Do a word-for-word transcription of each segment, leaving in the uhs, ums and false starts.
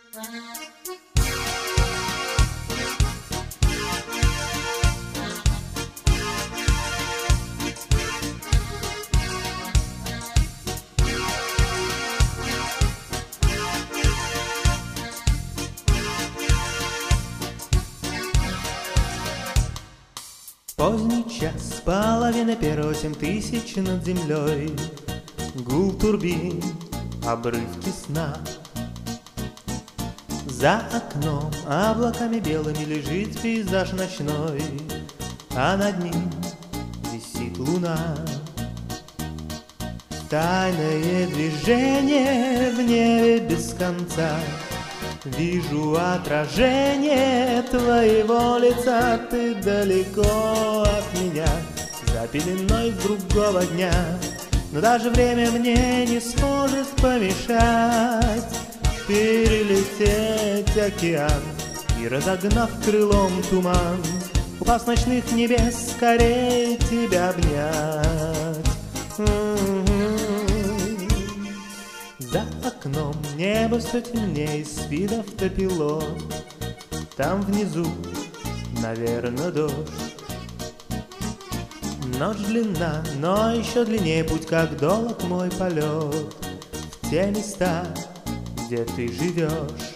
Поздний час, половина первого, семь тысяч над землей, гул турбин, обрывки сна. За окном облаками белыми лежит пейзаж ночной, а над ним висит луна. Тайное движение в небе без конца. Вижу отражение твоего лица, ты далеко от меня, за пеленой другого дня. Но даже время мне не сможет помешать перелететь океан и, разогнав крылом туман, упав с ночных небес, скорее тебя обнять. За окном небо все темнее, с вида автопилот. Там внизу, наверное, дождь. Ночь длинна, но еще длиннее путь, как долг мой полет в те места, где ты живешь.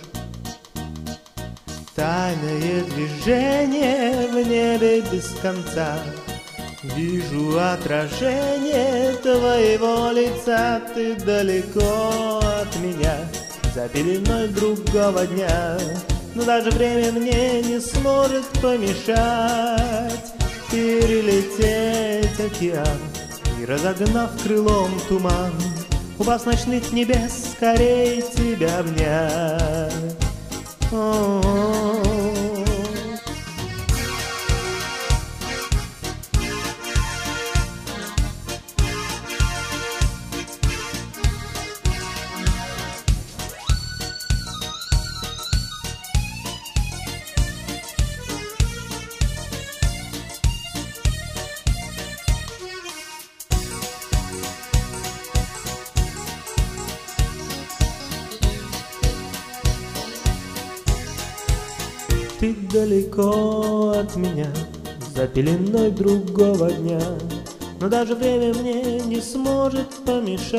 Тайное движение в небе без конца. Вижу отражение твоего лица, ты далеко от меня, за пеленой другого дня. Но даже время мне не сможет помешать перелететь океан и, разогнав крылом туман, упав с ночных небес, скорее тебя обнять. О-о-о. Ты далеко от меня, за пеленой другого дня. Но даже время мне не сможет помешать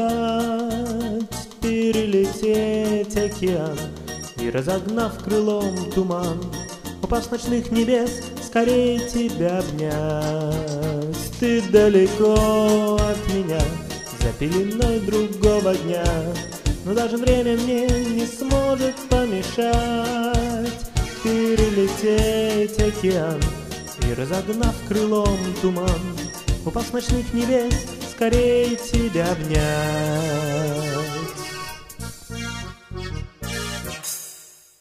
перелететь океан и, разогнав крылом туман, упав с ночных небес, скорее тебя обнять. Ты далеко от меня, за пеленой другого дня. Но даже время мне не сможет помешать перелететь океан и, разогнав крылом туман, упав с ночных небес, скорее тебя обнять.